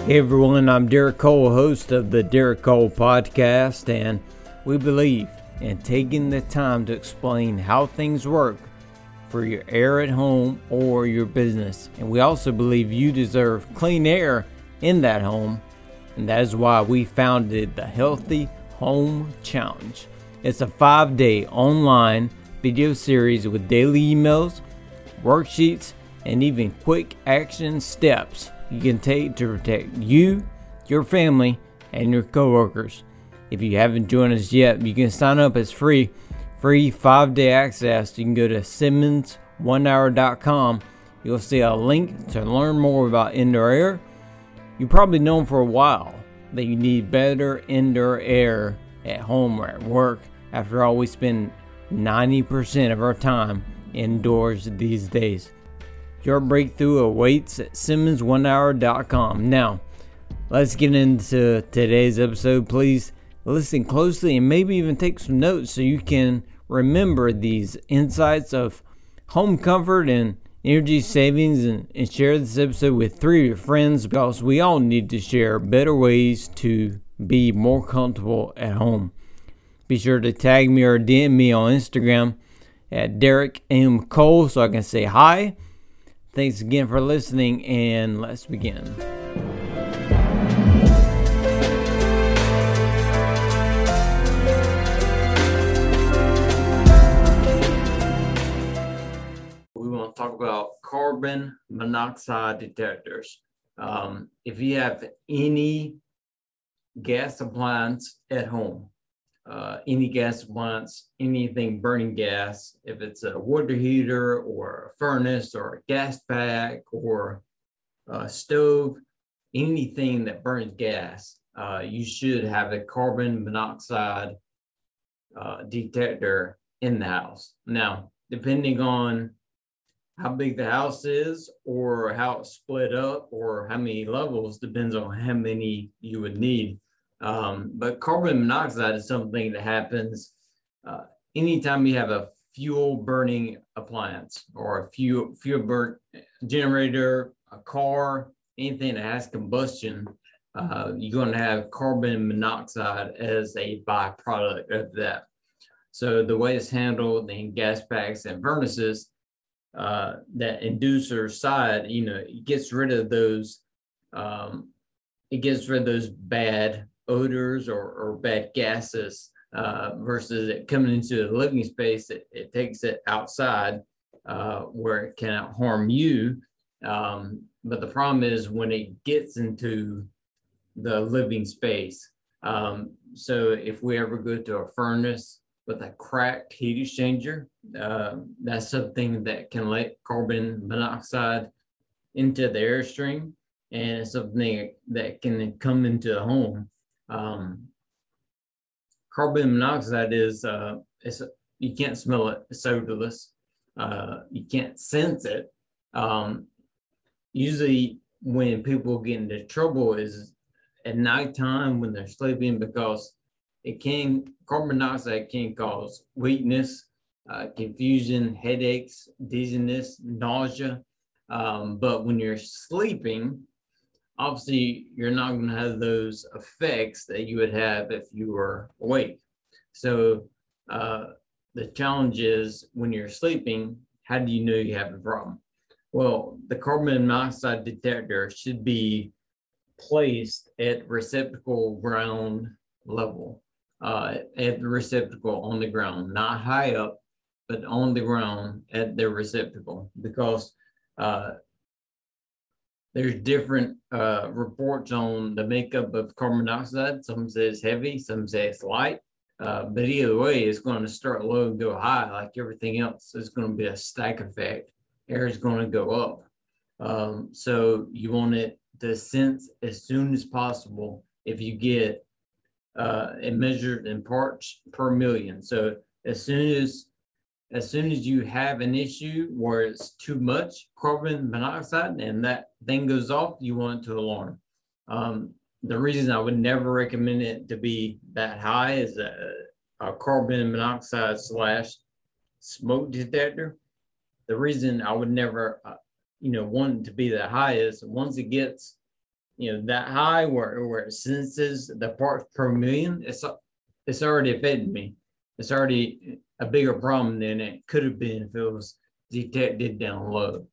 Hey everyone, I'm Derek Cole, host of the Derek Cole Podcast, and we believe in taking the time to explain how things work for your air at home or your business. And we also believe you deserve clean air in that home, and that is why we founded the Healthy Home Challenge. It's a 5-day online video series with daily emails, worksheets, and even quick action steps you can take to protect you, your family, and your coworkers. If you haven't joined us yet, you can sign up as free 5-day access. You can go to SimmonsOneHour.com. You'll see a link to learn more about indoor air. You've probably known for a while that you need better indoor air at home or at work. After all, we spend 90% of our time indoors these days. Your breakthrough awaits at SimmonsOneHour.com. Now, let's get into today's episode. Please listen closely and maybe even take some notes so you can remember these insights of home comfort and energy savings, and share this episode with 3 of your friends, because we all need to share better ways to be more comfortable at home. Be sure to tag me or DM me on Instagram at Derek M. Cole so I can say hi. Thanks again for listening, and let's begin. We want to talk about carbon monoxide detectors. If you have any gas appliance at home, any gas appliance, anything burning gas, if it's a water heater or a furnace or a gas pack or a stove, anything that burns gas, you should have a carbon monoxide detector in the house. Now, depending on how big the house is or how it's split up or how many levels, depends on how many you would need. But carbon monoxide is something that happens anytime you have a fuel burning appliance or a fuel burn generator, a car, anything that has combustion. You're going to have carbon monoxide as a byproduct of that. So the way it's handled in gas packs and furnaces, that inducer side, it gets rid of those. It gets rid of those bad odors or bad gases, versus it coming into the living space. It takes it outside where it cannot harm you. But the problem is when it gets into the living space. So if we ever go to a furnace with a cracked heat exchanger, that's something that can let carbon monoxide into the airstream, and it's something that can come into the home. Carbon monoxide is you can't smell it. It's odorless. You can't sense it. Usually when people get into trouble is at nighttime when they're sleeping, because carbon monoxide can cause weakness, confusion, headaches, dizziness, nausea. But when you're sleeping, obviously, you're not going to have those effects that you would have if you were awake. So the challenge is when you're sleeping, how do you know you have a problem? Well, the carbon monoxide detector should be placed at receptacle ground level, at the receptacle on the ground, not high up, but on the ground at the receptacle, because there's different reports on the makeup of carbon monoxide. Some say it's heavy, some say it's light. But either way, it's going to start low and go high like everything else. It's going to be a stack effect. Air is going to go up. So you want it to sense as soon as possible if you get it measured in parts per million. So as soon as you have an issue where it's too much carbon monoxide and that thing goes off, you want it to alarm. The reason I would never recommend it to be that high is a carbon monoxide / smoke detector. The reason I would never want it to be that high is once it gets that high where it senses the parts per million, it's already affected me. It's already a bigger problem than it could have been if it was detected down low.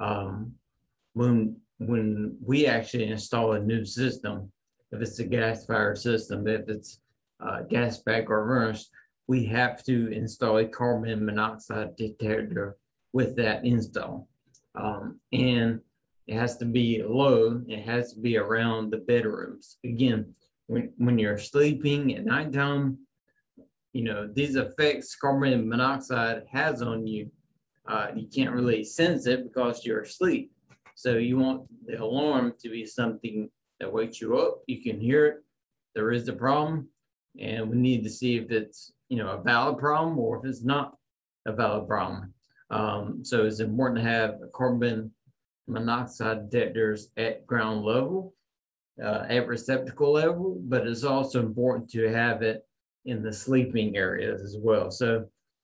When we actually install a new system, if it's a gas fired system, if it's gas back or reverse, we have to install a carbon monoxide detector with that install. And it has to be low. It has to be around the bedrooms. Again, when you're sleeping at nighttime, these effects carbon monoxide has on you. You can't really sense it because you're asleep. So you want the alarm to be something that wakes you up. You can hear it. There is a problem, and we need to see if it's a valid problem or if it's not a valid problem. So it's important to have carbon monoxide detectors at ground level, at receptacle level, but it's also important to have it in the sleeping areas as well. So,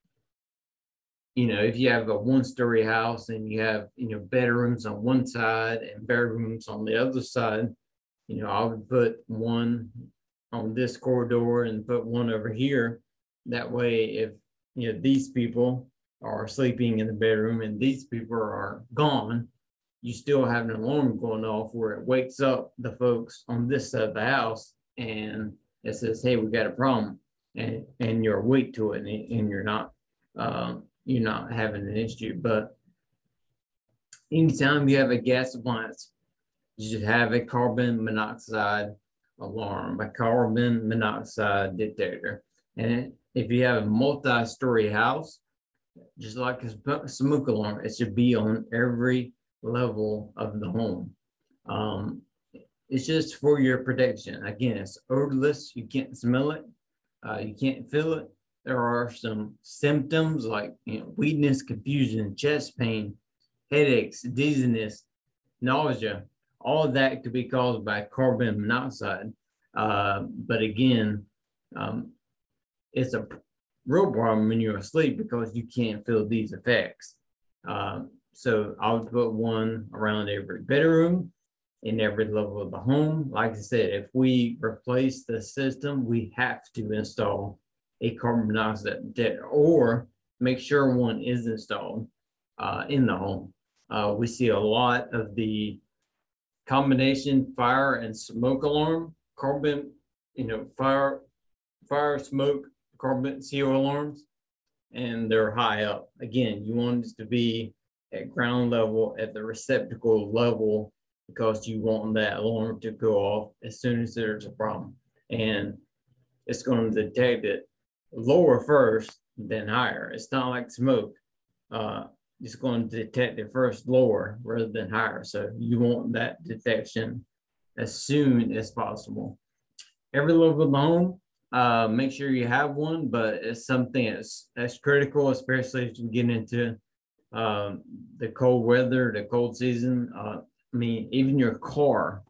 if you have a one-story house and you have, bedrooms on one side and bedrooms on the other side, I would put one on this corridor and put one over here. That way, if, these people are sleeping in the bedroom and these people are gone, you still have an alarm going off where it wakes up the folks on this side of the house and it says, hey, we got a problem. And you're awake to it, and you're not having an issue. But anytime you have a gas appliance, you should have a carbon monoxide alarm, a carbon monoxide detector. And if you have a multi-story house, just like a smoke alarm, it should be on every level of the home. It's just for your protection. Again, it's odorless. You can't smell it. You can't feel it. There are some symptoms like weakness, confusion, chest pain, headaches, dizziness, nausea. All of that could be caused by carbon monoxide. But again, it's a real problem when you're asleep because you can't feel these effects. So I would put one around every bedroom, in every level of the home. Like I said, if we replace the system, we have to install a carbon monoxide detector or make sure one is installed in the home. We see a lot of the combination fire and smoke alarm, carbon, fire, smoke, carbon CO alarms, and they're high up. Again, you want it to be at ground level, at the receptacle level, because you want that alarm to go off as soon as there's a problem. And it's going to detect it lower first, then higher. It's not like smoke. It's going to detect it first lower rather than higher. So you want that detection as soon as possible. Every level of the home, make sure you have one, but it's something that's critical, especially as you get into the cold weather, the cold season. Even your car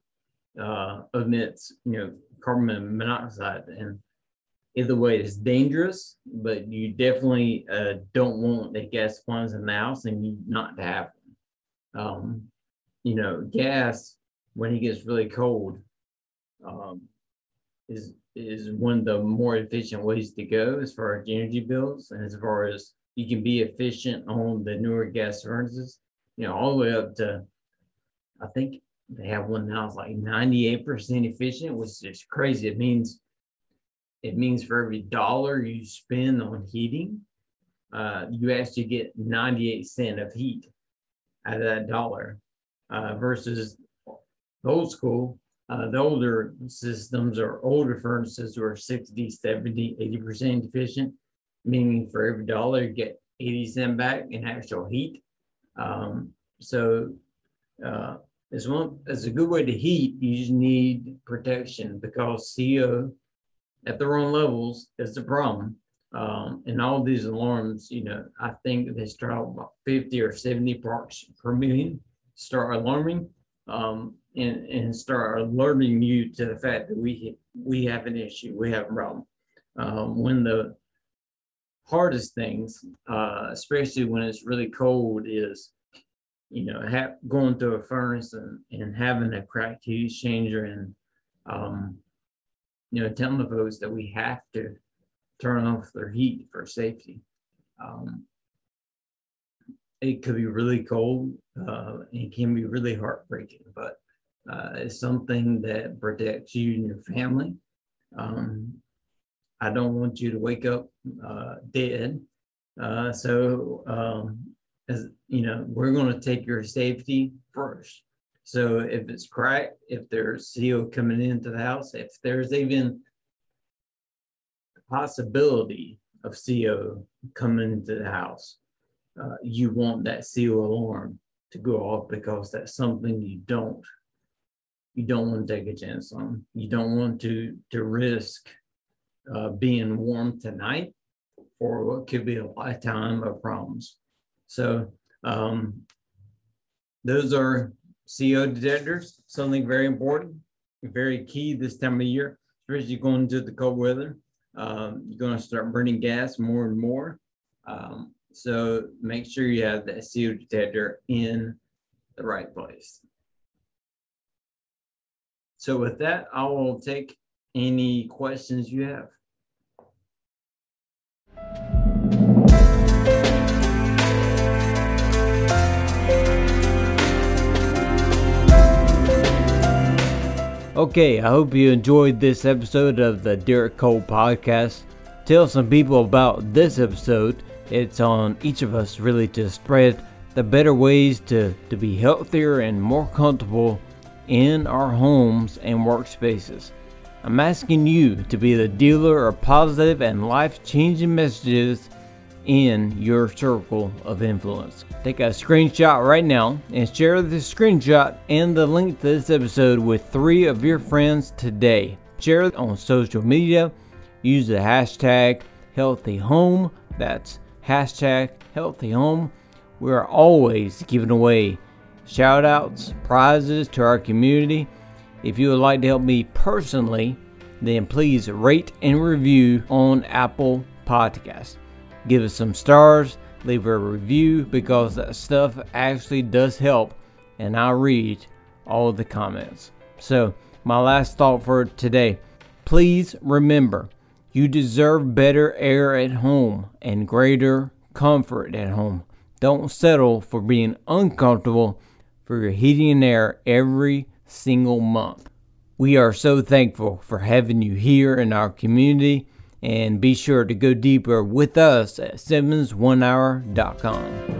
emits, carbon monoxide, and either way, it's dangerous. But you definitely don't want the gas appliance in the house, and you not to have one. Gas when it gets really cold is one of the more efficient ways to go as far as energy bills, and as far as you can be efficient on the newer gas furnaces. All the way up to, I think they have one now it's like 98% efficient, which is crazy. It means for every dollar you spend on heating, you actually get 98 cents of heat out of that dollar, versus the old school, the older systems or older furnaces were 60, 70, 80% efficient, meaning for every dollar you get 80 cents back in actual heat. So it's a good way to heat. You just need protection because CO at the wrong levels is the problem. And all these alarms, I think they start about 50 or 70 parts per million, start alarming, and start alerting you to the fact that we have an issue, we have a problem. When the hardest things, especially when it's really cold, is going through a furnace and having a cracked heat exchanger, and telling the folks that we have to turn off their heat for safety. It could be really cold. It can be really heartbreaking, but it's something that protects you and your family. I don't want you to wake up dead. So as you know, we're going to take your safety first. So if it's cracked, if there's CO coming into the house, if there's even the possibility of CO coming into the house, you want that CO alarm to go off, because that's something you don't want to take a chance on. You don't want to risk being warm tonight for what could be a lifetime of problems. So those are CO detectors, something very important, very key this time of year, especially going into the cold weather. You're going to start burning gas more and more. So make sure you have that CO detector in the right place. So with that, I will take any questions you have. Okay, I hope you enjoyed this episode of the Derek Cole Podcast. Tell some people about this episode. It's on each of us really to spread the better ways to be healthier and more comfortable in our homes and workspaces. I'm asking you to be the dealer of positive and life-changing messages in your circle of influence. Take a screenshot right now and share the screenshot and the link to this episode with 3 of your friends today. Share it on social media. Use the hashtag HealthyHome. That's hashtag HealthyHome. We're always giving away shout outs, prizes to our community. If you would like to help me personally, then please rate and review on Apple Podcasts. Give us some stars, leave a review, because that stuff actually does help, and I read all the comments. So, my last thought for today, please remember, you deserve better air at home and greater comfort at home. Don't settle for being uncomfortable for your heating and air every single month. We are so thankful for having you here in our community, and be sure to go deeper with us at SimmonsOneHour.com.